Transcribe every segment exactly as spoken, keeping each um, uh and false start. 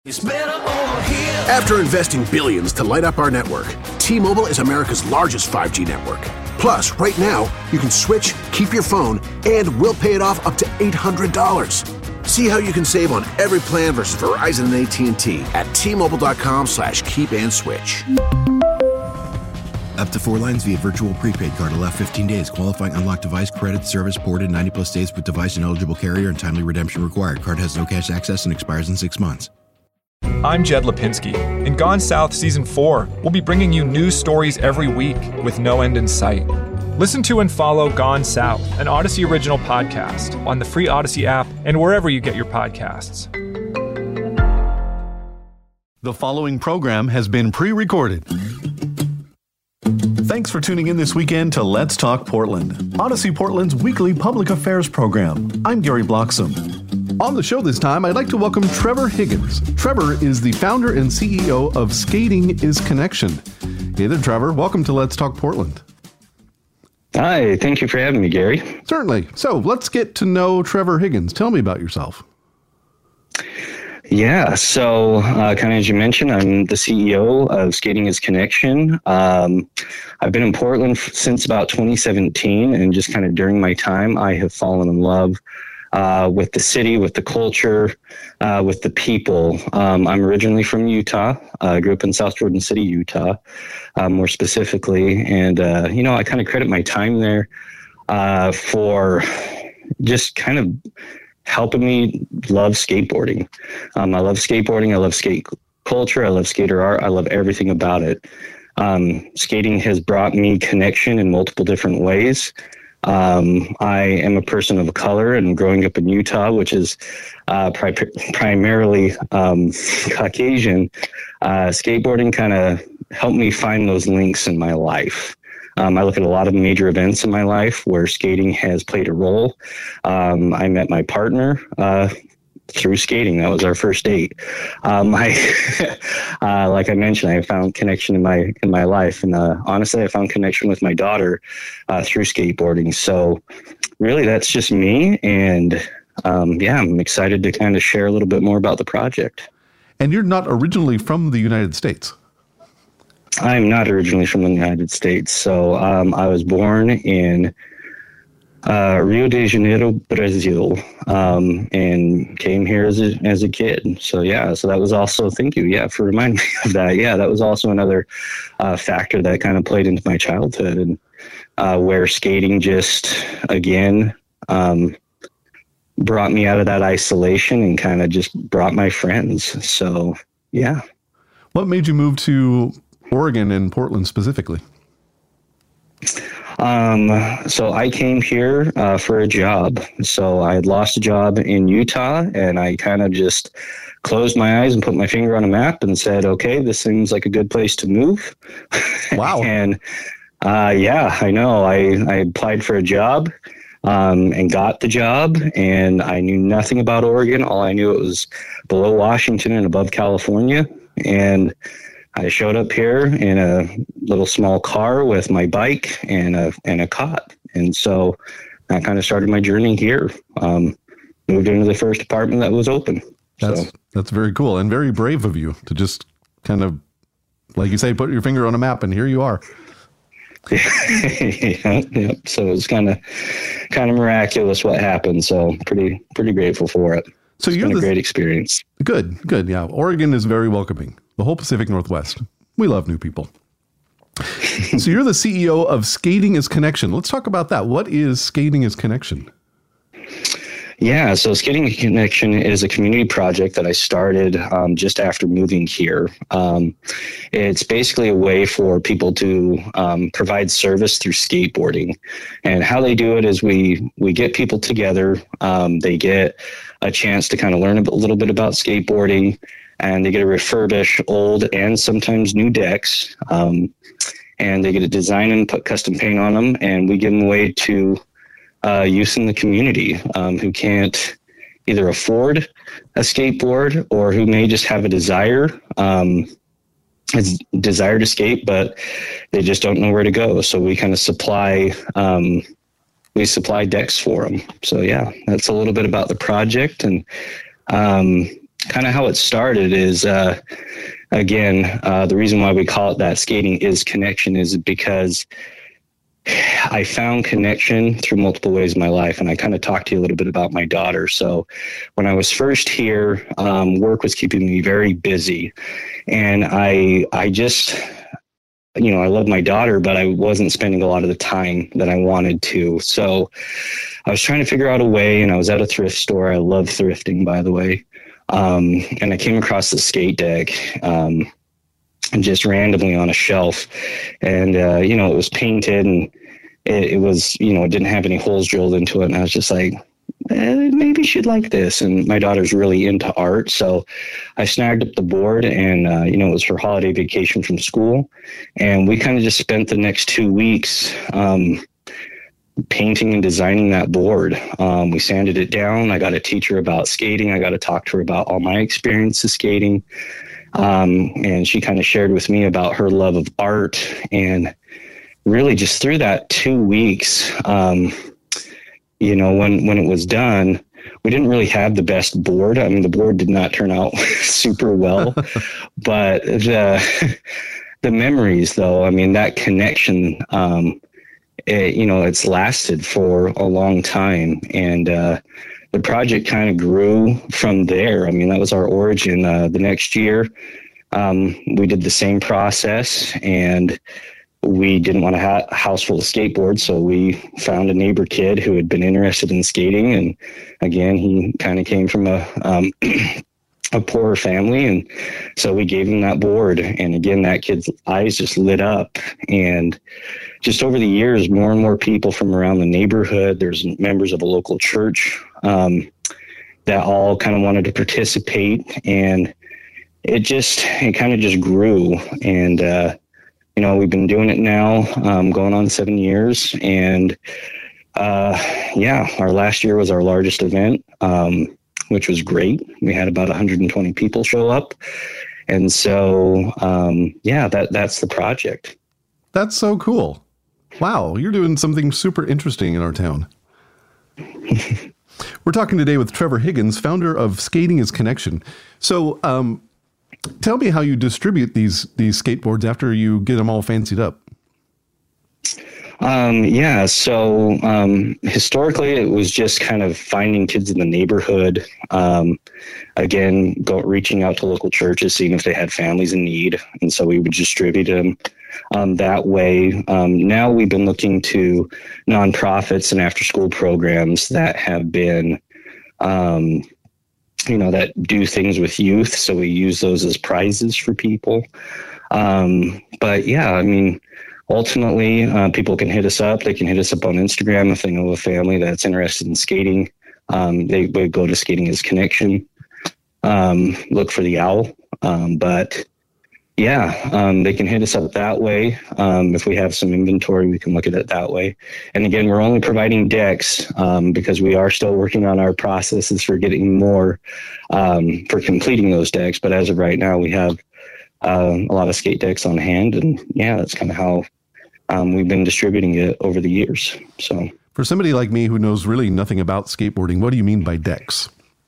After investing billions to light up our network, T-Mobile is America's largest five G network. Plus, right now, you can switch, keep your phone, and we'll pay it off up to eight hundred dollars. See how you can save on every plan versus Verizon and A T and T at T-Mobile.com slash keep and switch. Up to four lines via virtual prepaid card. Allow fifteen days. Qualifying unlocked device credit service ported ninety plus days with device and eligible carrier and timely redemption required. Card has no cash access and expires in six months. I'm Jed Lipinski. In Gone South Season four, we'll be bringing you news stories every week with no end in sight. Listen to and follow Gone South, an Odyssey original podcast, on the free Odyssey app and wherever you get your podcasts. The following program has been pre-recorded. Thanks for tuning in this weekend to Let's Talk Portland, Odyssey Portland's weekly public affairs program. I'm Gary Bloxam. On the show this time, I'd like to welcome Trevor Higgins. Trevor is the founder and C E O of Skating is Connection. Hey there, Trevor. Welcome to Let's Talk Portland. Hi, thank you for having me, Gary. Certainly. So let's get to know Trevor Higgins. Tell me about yourself. Yeah, so uh, kind of as you mentioned, I'm the C E O of Skating is Connection. Um, I've been in Portland f- since about twenty seventeen, and just kind of during my time, I have fallen in love uh, with the city, with the culture, uh, with the people. Um, I'm originally from Utah. I uh, grew up in South Jordan City, Utah, uh, more specifically. And, uh, you know, I kind of credit my time there uh, for just kind of helping me love skateboarding. Um, I love skateboarding. I love skate culture. I love skater art. I love everything about it. Um, skating has brought me connection in multiple different ways. Um, I am a person of color, and growing up in Utah, which is uh, pri- primarily um, Caucasian, uh, skateboarding kind of helped me find those links in my life. Um, I look at a lot of major events in my life where skating has played a role. Um, I met my partner uh, through skating. That was our first date. Um, I, uh, like I mentioned, I found connection in my in my life, and uh, honestly, I found connection with my daughter uh, through skateboarding. So, really, that's just me. And um, yeah, I'm excited to kind of share a little bit more about the project. And you're not originally from the United States. I'm not originally from the United States. So um, I was born in uh, Rio de Janeiro, Brazil, um, and came here as a, as a kid. So, yeah, so that was also, thank you, yeah, for reminding me of that. Yeah, that was also another uh, factor that kind of played into my childhood, and uh, where skating just, again, um, brought me out of that isolation and kind of just brought my friends. So, yeah. What made you move to Oregon and Portland specifically? Um, so I came here uh, for a job. So I had lost a job in Utah, and I kind of just closed my eyes and put my finger on a map and said, okay, this seems like a good place to move. Wow. and uh, yeah, I know. I, I applied for a job um, and got the job, and I knew nothing about Oregon. All I knew it was below Washington and above California. And I showed up here in a little small car with my bike and a and a cot. And so I kind of started my journey here. Um, moved into the first apartment that was open. That's, so. that's very cool and very brave of you to just kind of, like you say, put your finger on a map and here you are. yeah, yeah. So it's kind of kind of miraculous what happened. So pretty pretty grateful for it. So it's you're been the, a great experience. Good, good. Yeah. Oregon is very welcoming. The whole Pacific Northwest. We love new people. So you're the C E O of Skating is Connection. Let's talk about that. What is Skating is Connection? Yeah, so Skating is Connection is a community project that I started um, just after moving here. Um, it's basically a way for people to um, provide service through skateboarding. And how they do it is we, we get people together. Um, they get a chance to kind of learn a little bit about skateboarding, and they get to refurbish old and sometimes new decks. Um, and they get to design and put custom paint on them, and we give them away to uh, youth in the community um, who can't either afford a skateboard or who may just have a desire, um, a desire to skate, but they just don't know where to go. So we kind of supply, um, we supply decks for them. So yeah, that's a little bit about the project. And um, kind of how it started is, uh, again, uh, the reason why we call it that, Skating is Connection, is because I found connection through multiple ways in my life. And I kind of talked to you a little bit about my daughter. So when I was first here, um, work was keeping me very busy. And I, I just, you know, I love my daughter, but I wasn't spending a lot of the time that I wanted to. So I was trying to figure out a way, and I was at a thrift store. I love thrifting, by the way. Um, and I came across the skate deck, um, and just randomly on a shelf, and, uh, you know, it was painted, and it, it was, you know, it didn't have any holes drilled into it. And I was just like, eh, maybe she'd like this. And my daughter's really into art. So I snagged up the board, and, uh, you know, it was her holiday vacation from school. And we kind of just spent the next two weeks, um, painting and designing that board. Um, we sanded it down. I got to teach her about skating. I got to talk to her about all my experiences skating. Um, and she kind of shared with me about her love of art, and really just through that two weeks, um, you know, when, when it was done, we didn't really have the best board. I mean, the board did not turn out super well, but the, the memories though, I mean, that connection, um, it, you know, it's lasted for a long time. And, uh, the project kind of grew from there. I mean, that was our origin. Uh, the next year, um, we did the same process, and we didn't want to have a house full of skateboards. So we found a neighbor kid who had been interested in skating. And again, he kind of came from a, um, a poorer family. And so we gave him that board. And again, that kid's eyes just lit up. And just over the years, more and more people from around the neighborhood, there's members of a local church, um, that all kind of wanted to participate. And it just, it kind of just grew. And, uh, you know, we've been doing it now, um, going on seven years. And, uh, yeah, our last year was our largest event, um, which was great. We had about one hundred twenty people show up. And so, um, yeah, that, that's the project. That's so cool. Wow. You're doing something super interesting in our town. We're talking today with Trevor Higgins, founder of Skating is Connection. So, um, tell me how you distribute these, these skateboards after you get them all fancied up. Um, yeah. So, um, historically it was just kind of finding kids in the neighborhood. Um, again, go reaching out to local churches, seeing if they had families in need. And so we would distribute them, um, that way. Um, now we've been looking to nonprofits and after school programs that have been, um, you know, that do things with youth. So we use those as prizes for people. Um, but yeah, I mean, ultimately, uh, people can hit us up. They can hit us up on Instagram if they know a family that's interested in skating. Um, they would go to Skating is Connection, um, look for the owl. Um, but yeah, um, they can hit us up that way. Um, if we have some inventory, we can look at it that way. And again, we're only providing decks um, because we are still working on our processes for getting more, um, for completing those decks. But as of right now, we have uh, a lot of skate decks on hand. And yeah, that's kind of how Um, we've been distributing it over the years. So for somebody like me who knows really nothing about skateboarding, what do you mean by decks?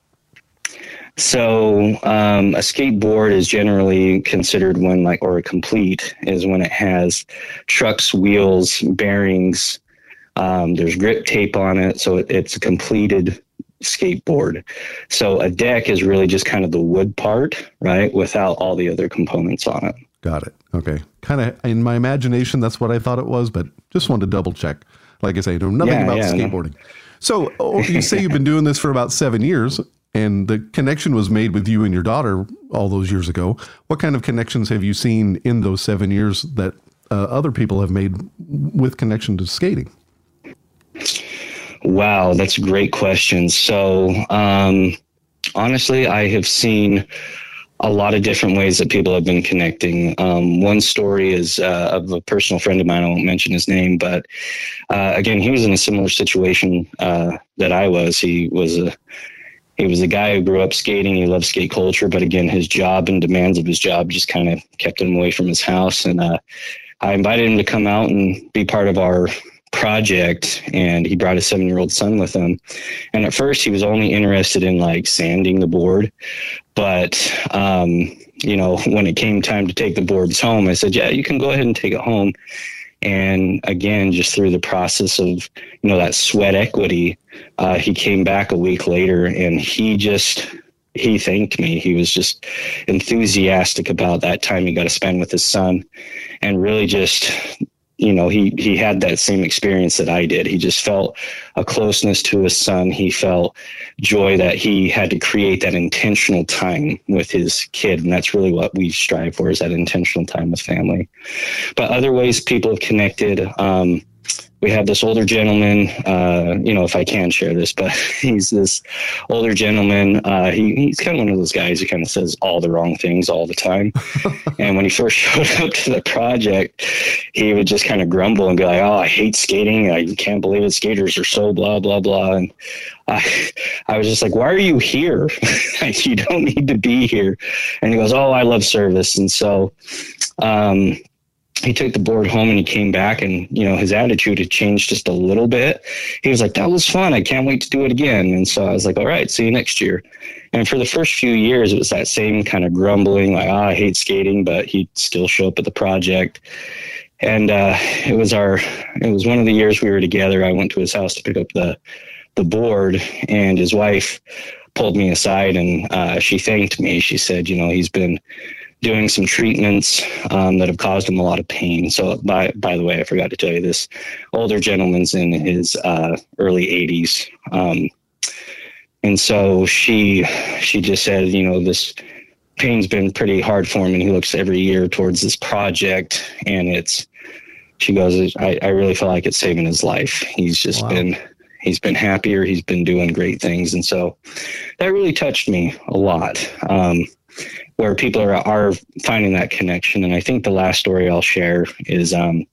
So um, a skateboard is generally considered when like, or a complete is when it has trucks, wheels, bearings. Um, there's grip tape on it. So it, it's a completed skateboard. So a deck is really just kind of the wood part, right? Without all the other components on it. Got it. Okay. Kind of in my imagination, that's what I thought it was, but just wanted to double check. Like I say, I know nothing yeah, about yeah, skateboarding. No. So oh, you say you've been doing this for about seven years and the connection was made with you and your daughter all those years ago. What kind of connections have you seen in those seven years that uh, other people have made with connection to skating? Wow, that's a great question. So um, honestly, I have seen a lot of different ways that people have been connecting. Um, one story is uh, of a personal friend of mine. I won't mention his name, but uh, again, he was in a similar situation uh, that I was. He was a he was a guy who grew up skating. He loved skate culture, but again, his job and demands of his job just kind of kept him away from his house. And uh, I invited him to come out and be part of our project, and he brought a seven year old son with him. And at first he was only interested in like sanding the board. But, um, you know, when it came time to take the boards home, I said, yeah, you can go ahead and take it home. And again, just through the process of, you know, that sweat equity, uh, he came back a week later and he just, he thanked me. He was just enthusiastic about that time he got to spend with his son, and really just, you know, he, he had that same experience that I did. He just felt a closeness to his son. He felt joy that he had to create that intentional time with his kid. And that's really what we strive for, is that intentional time with family. But other ways people have connected, um, we have this older gentleman, uh, you know, if I can share this, but he's this older gentleman. Uh, he, he's kind of one of those guys who kind of says all the wrong things all the time. And when he first showed up to the project, he would just kind of grumble and be like, oh, I hate skating. I can't believe it. Skaters are so blah, blah, blah. And I, I was just like, why are you here? You don't need to be here. And he goes, oh, I love service. And so, um, he took the board home and he came back, and, you know, his attitude had changed just a little bit. He was like, that was fun. I can't wait to do it again. And so I was like, all right, see you next year. And for the first few years, it was that same kind of grumbling, like, oh, I hate skating, but he'd still show up at the project. And uh, it was our, it was one of the years we were together. I went to his house to pick up the, the board, and his wife pulled me aside, and uh, she thanked me. She said, you know, he's been doing some treatments um, that have caused him a lot of pain. So by, by the way, I forgot to tell you, this older gentleman's in his uh, early eighties. Um, and so she, she just said, you know, this pain's been pretty hard for him, and he looks every year towards this project, and it's, she goes, I, I really feel like it's saving his life. He's just wow. been, he's been happier. He's been doing great things. And so that really touched me a lot. Um, where people are, are finding that connection. And I think the last story I'll share is um,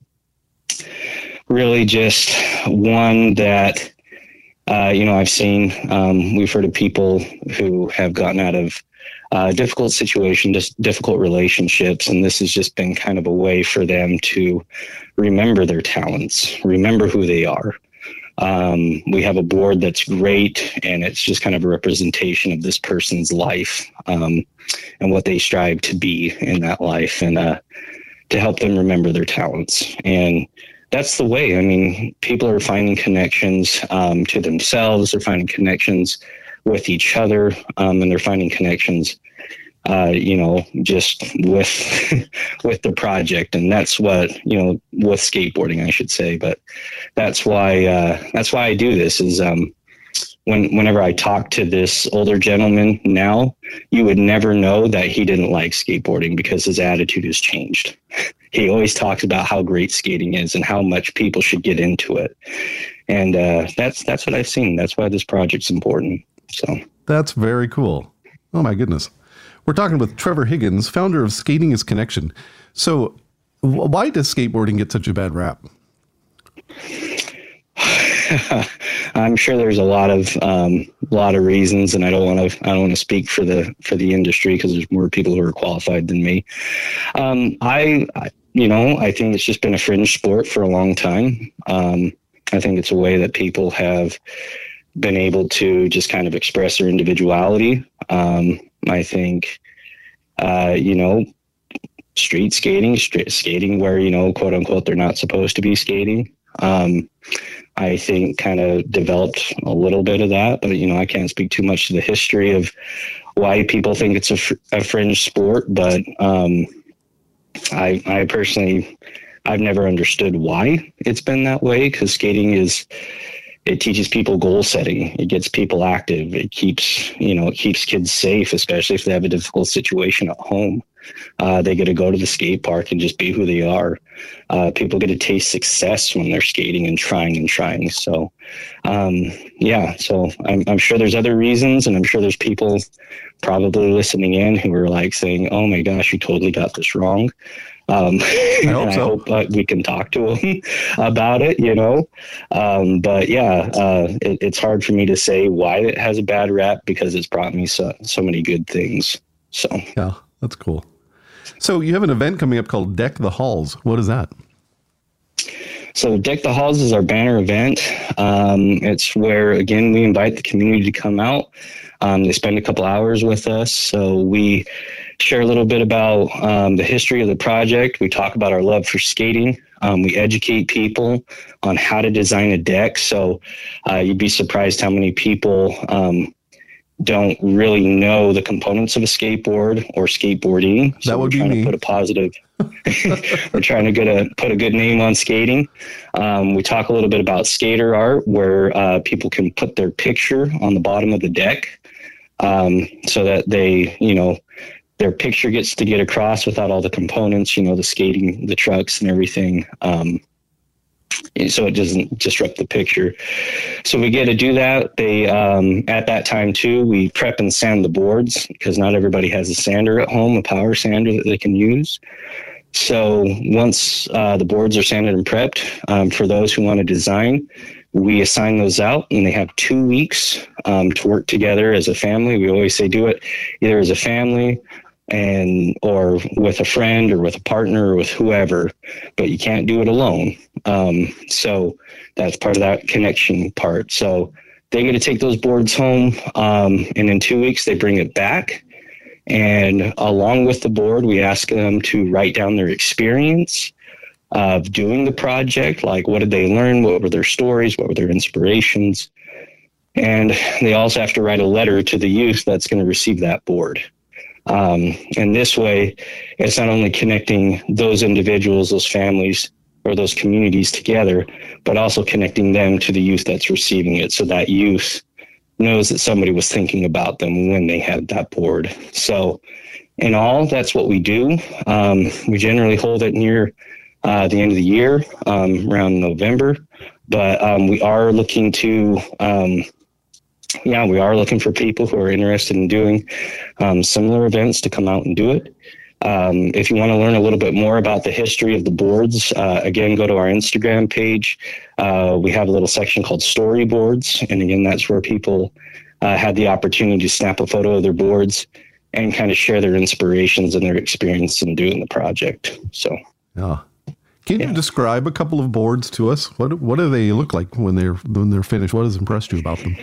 really just one that, uh, you know, I've seen, um, we've heard of people who have gotten out of uh, difficult situations, just difficult relationships. And this has just been kind of a way for them to remember their talents, remember who they are. Um, we have a board that's great, and it's just kind of a representation of this person's life, um, and what they strive to be in that life, and uh, to help them remember their talents. And that's the way. I mean, people are finding connections um, to themselves. They're finding connections with each other, um, and they're finding connections, uh, you know, just with with the project. And that's what, you know, with skateboarding, I should say. But that's why uh, that's why I do this. Is um, when whenever I talk to this older gentleman now, you would never know that he didn't like skateboarding, because his attitude has changed. He always talks about how great skating is and how much people should get into it. And uh, that's that's what I've seen. That's why this project's important. So that's very cool. Oh, my goodness. We're talking with Trevor Higgins, founder of Skating is Connection. So why does skateboarding get such a bad rap? I'm sure there's a lot of um, lot of reasons, and I don't want to I don't want to speak for the for the industry, because there's more people who are qualified than me. Um, I, I you know I think it's just been a fringe sport for a long time. Um, I think it's a way that people have been able to just kind of express their individuality. Um, I think, uh, you know, street skating, street skating where, you know, quote unquote, they're not supposed to be skating. Um, I think kind of developed a little bit of that, but, you know, I can't speak too much to the history of why people think it's a, fr- a fringe sport. But um, I, I personally, I've never understood why it's been that way, because skating is, it teaches people goal setting. It gets people active. It keeps, you know, it keeps kids safe, especially if they have a difficult situation at home. Uh, they get to go to the skate park and just be who they are. Uh, people get to taste success when they're skating and trying and trying. So, um, yeah, so I'm, I'm sure there's other reasons, and I'm sure there's people probably listening in who are like saying, oh my gosh, you totally got this wrong. Um, I hope, I so. hope uh, we can talk to them about it, you know. Um, but yeah, uh, it, it's hard for me to say why it has a bad rap, because it's brought me so, so many good things. So yeah, that's cool. So you have an event coming up called Deck the Halls. What is that? So Deck the Halls is our banner event. Um, it's where, again, we invite the community to come out. Um, they spend a couple hours with us. So we share a little bit about um, the history of the project. We talk about our love for skating. Um, we educate people on how to design a deck. So uh, you'd be surprised how many people um, don't really know the components of a skateboard or skateboarding. So that would we're trying be me. to put a positive. We're trying to get a put a good name on skating. Um, we talk a little bit about skater art, where uh, people can put their picture on the bottom of the deck, um, so that they, you know, their picture gets to get across without all the components, you know, the skating, the trucks, and everything. Um, so it doesn't disrupt the picture. So we get to do that. They, um, at that time too, we prep and sand the boards, because not everybody has a sander at home, a power sander that they can use. So once uh, the boards are sanded and prepped, um, for those who want to design, we assign those out, and they have two weeks um, to work together as a family. We always say do it either as a family and or with a friend or with a partner or with whoever, but you can't do it alone. Um, so that's part of that connection part. So they get to take those boards home, um, and in two weeks they bring it back. And along with the board, we ask them to write down their experience of doing the project. Like, what did they learn? What were their stories? What were their inspirations? And they also have to write a letter to the youth that's going to receive that board. Um, and this way, it's not only connecting those individuals, those families, or those communities together, but also connecting them to the youth that's receiving it. So that youth knows that somebody was thinking about them when they had that board. So in all, that's what we do. Um, we generally hold it near uh, the end of the year, um, around November, but um, we are looking to, um, yeah, we are looking for people who are interested in doing um, similar events to come out and do it. Um, if you want to learn a little bit more about the history of the boards, uh, again, go to our Instagram page. Uh, we have a little section called Storyboards. And again, that's where people uh, had the opportunity to snap a photo of their boards and kind of share their inspirations and their experience in doing the project. So, yeah. Can you yeah. describe a couple of boards to us? What what do they look like when they're when they're finished? What has impressed you about them?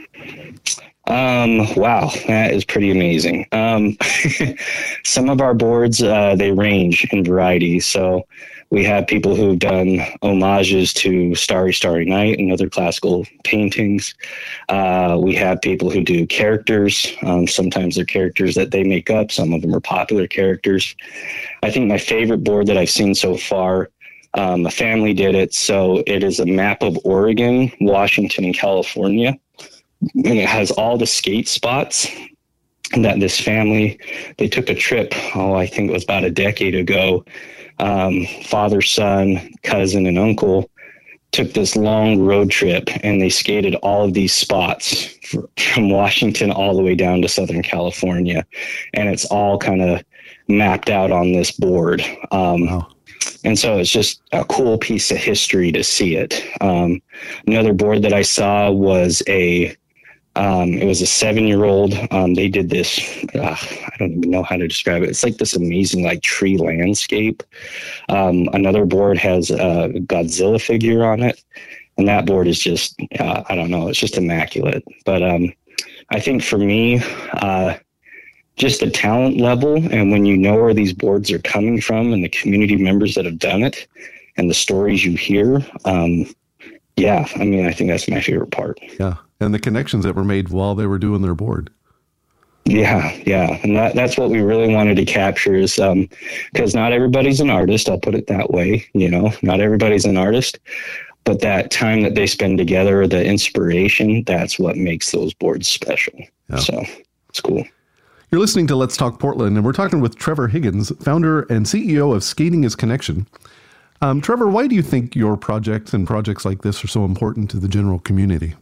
Um, wow, that is pretty amazing. Um, some of our boards, uh, they range in variety. So we have people who've done homages to Starry, Starry Night and other classical paintings. Uh, we have people who do characters. Um, sometimes they're characters that they make up. Some of them are popular characters. I think my favorite board that I've seen so far, um, a family did it. So it is a map of Oregon, Washington, and California. And it has all the skate spots that this family, they took a trip, oh, I think it was about a decade ago. Um, father, son, cousin, and uncle took this long road trip, and they skated all of these spots for, from Washington all the way down to Southern California. And it's all kind of mapped out on this board. Um, wow. And so it's just a cool piece of history to see it. Um, another board that I saw was a Um, it was a seven-year-old. Um, they did this. Uh, I don't even know how to describe it. It's like this amazing, like, tree landscape. Um, another board has a Godzilla figure on it, and that board is just, uh, I don't know, it's just immaculate. But um, I think for me, uh, just the talent level, and when you know where these boards are coming from, and the community members that have done it, and the stories you hear, um, yeah, I mean, I think that's my favorite part. Yeah. And the connections that were made while they were doing their board. Yeah, yeah. And that, that's what we really wanted to capture is um, because not everybody's an artist. I'll put it that way. You know, not everybody's an artist. But that time that they spend together, the inspiration, that's what makes those boards special. Yeah. So it's cool. You're listening to Let's Talk Portland, and we're talking with Trevor Higgins, founder and C E O of Skating is Connection. Um, Trevor, why do you think your projects and projects like this are so important to the general community?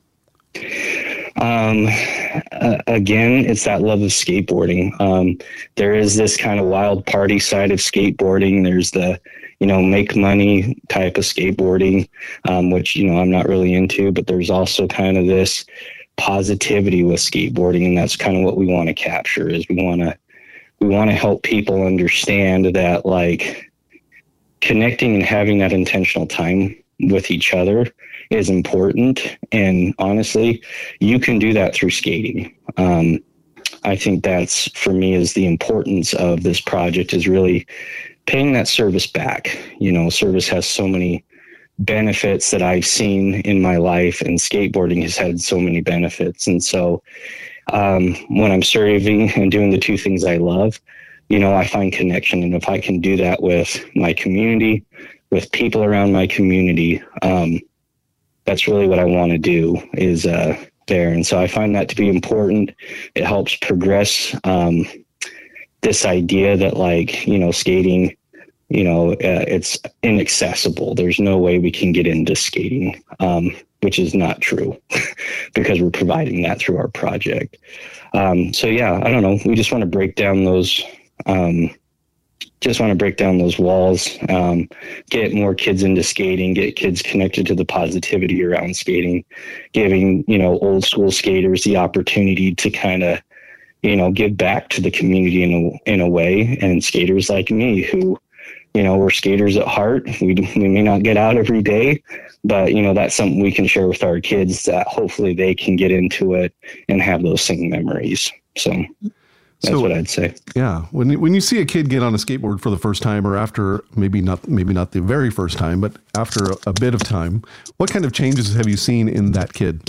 Um, uh, again, it's that love of skateboarding. Um, there is this kind of wild party side of skateboarding. There's the, you know, make money type of skateboarding, um, which, you know, I'm not really into, but there's also kind of this positivity with skateboarding. And that's kind of what we want to capture is we want to, we want to help people understand that, like, connecting and having that intentional time with each other is important. And honestly, you can do that through skating. Um, I think that's, for me, is the importance of this project, is really paying that service back. You know, service has so many benefits that I've seen in my life, and skateboarding has had so many benefits. And so um, when I'm serving and doing the two things I love, you know, I find connection. And if I can do that with my community, with people around my community, um, that's really what I want to do, is uh, there. And so I find that to be important. It helps progress um, this idea that, like, you know, skating, you know, uh, it's inaccessible. There's no way we can get into skating, um, which is not true because we're providing that through our project. Um, so, yeah, I don't know. We just want to break down those, um, just want to break down those walls, um, get more kids into skating, get kids connected to the positivity around skating, giving, you know, old school skaters the opportunity to kind of, you know, give back to the community in a, in a way. And skaters like me who, you know, we're skaters at heart. We we may not get out every day, but, you know, that's something we can share with our kids that hopefully they can get into it and have those same memories. So that's so, what I'd say. Yeah. When you, when you see a kid get on a skateboard for the first time, or after maybe not maybe not the very first time, but after a, a bit of time, what kind of changes have you seen in that kid?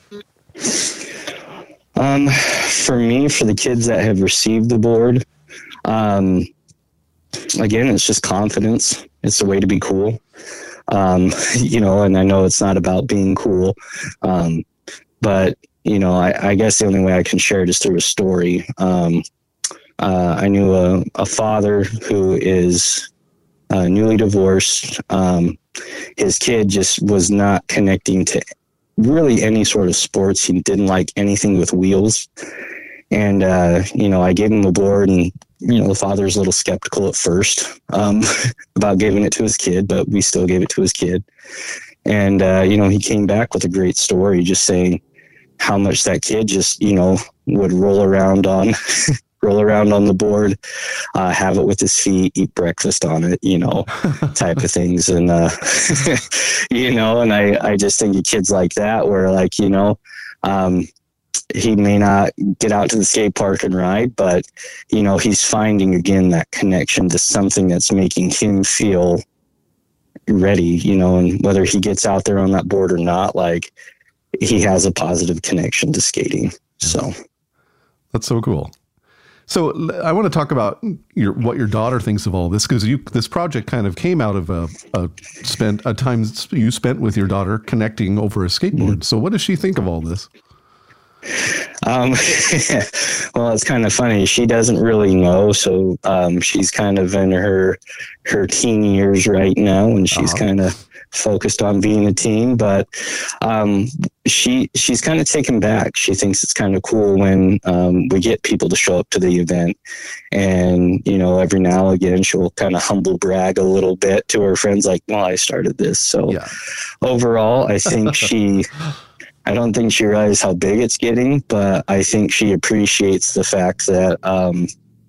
Um, for me, for the kids that have received the board, um, again, it's just confidence. It's a way to be cool. Um, you know, and I know it's not about being cool. Um, but, you know, I, I guess the only way I can share it is through a story. Um, uh, I knew a, a father who is uh, newly divorced. Um, his kid just was not connecting to really any sort of sports. He didn't like anything with wheels. And, uh, you know, I gave him the board, and, you know, the father's a little skeptical at first um, about giving it to his kid, but we still gave it to his kid. And, uh, you know, he came back with a great story, just saying how much that kid just, you know, would roll around on, roll around on the board, uh, have it with his feet, eat breakfast on it, you know, type of things. And, uh, you know, and I, I just think of kids like that where, like, you know, um, he may not get out to the skate park and ride, but, you know, he's finding again that connection to something that's making him feel ready, you know, and whether he gets out there on that board or not, like, he has a positive connection to skating. So that's so cool. So I want to talk about your, what your daughter thinks of all this, because you, this project kind of came out of a, a spent a time you spent with your daughter connecting over a skateboard. Mm-hmm. So what does she think of all this? Um, well, it's kind of funny. She doesn't really know. So, um, she's kind of in her, her teen years right now, and she's uh-huh. kind of focused on being a teen, but, um, she, she's kind of taken back. She thinks it's kind of cool when, um, we get people to show up to the event, and, you know, every now and again, she'll kind of humble brag a little bit to her friends, like, well, I started this. So yeah. Overall, I think she, I don't think she realizes how big it's getting, but I think she appreciates the fact that, um,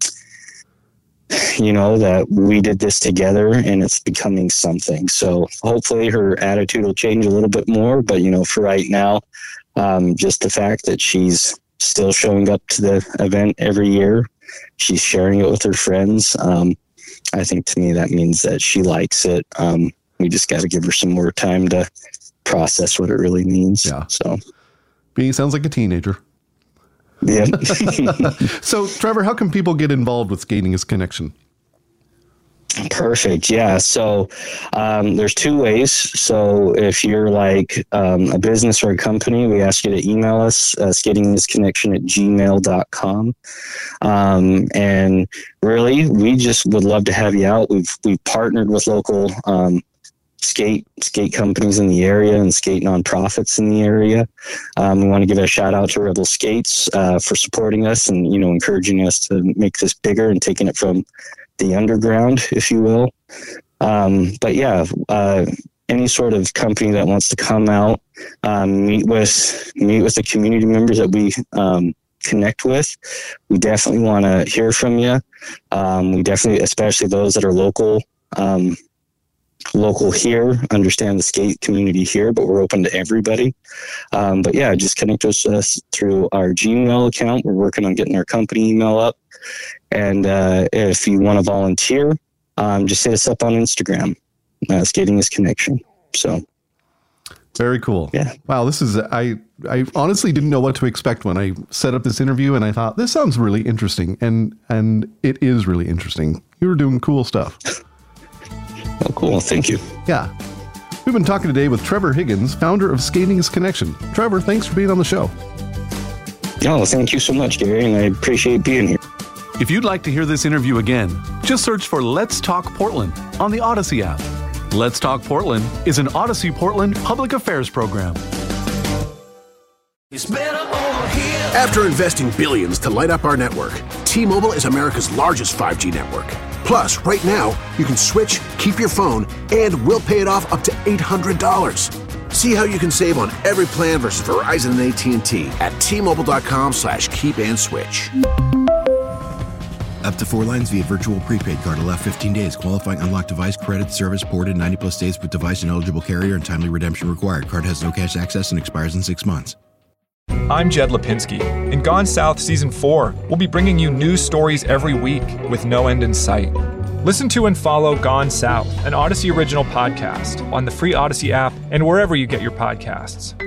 you know, that we did this together and it's becoming something. So hopefully her attitude will change a little bit more, but, you know, for right now, um, just the fact that she's still showing up to the event every year, she's sharing it with her friends. Um, I think to me, that means that she likes it. Um, we just got to give her some more time to process what it really means. Yeah. So being sounds like a teenager. Yeah. So Trevor, how can people get involved with Skating is Connection? Perfect. Yeah. So um, there's two ways. So if you're like um, a business or a company, we ask you to email us, uh, skatingisconnection at gmail dot com. Um, and really, we just would love to have you out. We've, we've partnered with local um, skate skate companies in the area and skate nonprofits in the area. Um, we want to give a shout out to Rebel Skates uh, for supporting us and, you know, encouraging us to make this bigger and taking it from the underground, if you will. Um, but yeah, uh, any sort of company that wants to come out, um, meet with meet with the community members that we um, connect with, we definitely want to hear from you. Um, we definitely, especially those that are local, um, local here, understand the skate community here, but we're open to everybody. Um, but yeah, just connect with us through our Gmail account. We're working on getting our company email up. And uh, if you want to volunteer, um, just hit us up on Instagram. Uh, Skating is Connection. So. Very cool. Yeah. Wow. This is, I, I honestly didn't know what to expect when I set up this interview, and I thought this sounds really interesting, and, and it is really interesting. You were doing cool stuff. Oh, cool. Thank you. Yeah. We've been talking today with Trevor Higgins, founder of Skating is Connection. Trevor, thanks for being on the show. Oh, thank you so much, Gary, and I appreciate being here. If you'd like to hear this interview again, just search for Let's Talk Portland on the Odyssey app. Let's Talk Portland is an Odyssey Portland public affairs program. After investing billions to light up our network, T-Mobile is America's largest five G network. Plus, right now, you can switch, keep your phone, and we'll pay it off up to eight hundred dollars. See how you can save on every plan versus Verizon and A T and T at T-Mobile.com slash keep and switch. Up to four lines via virtual prepaid card. Allow fifteen days. Qualifying unlocked device credit service ported ninety plus days with device and eligible carrier and timely redemption required. Card has no cash access and expires in six months. I'm Jed Lipinski. In Gone South Season four, we'll be bringing you news stories every week with no end in sight. Listen to and follow Gone South, an Odyssey original podcast on the free Odyssey app and wherever you get your podcasts.